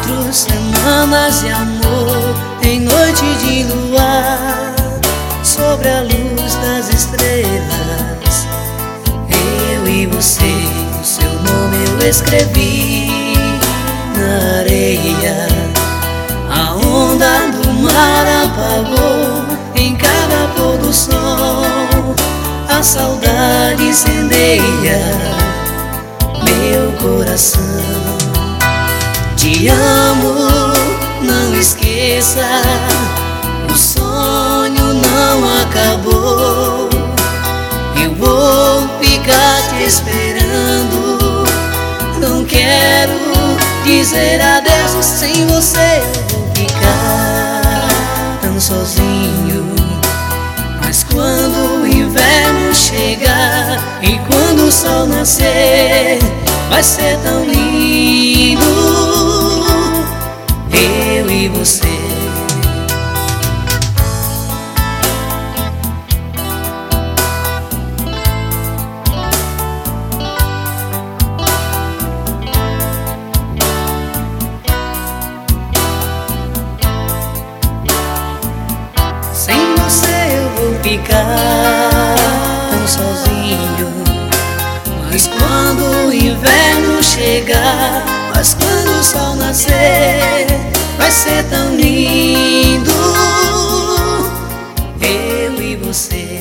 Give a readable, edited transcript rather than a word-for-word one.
4 semanas de amor em noite de luar, sobre a luz das estrelas, eu e você, o seu nome eu escrevi na areia. A onda do mar apagou em cada pôr do sol, a saudade incendeia meu coração. Te amo, não esqueça, o sonho não acabou. Eu vou ficar te esperando, não quero dizer adeus. Sem você eu vou ficar tão sozinho. Mas quando o inverno chegar e quando o sol nascer, vai ser tão lindo, eu e você. Sem você eu vou ficar tão sozinho. Mas quando o inverno chegar, mas quando o sol nascer, vai ser tão lindo, eu e você.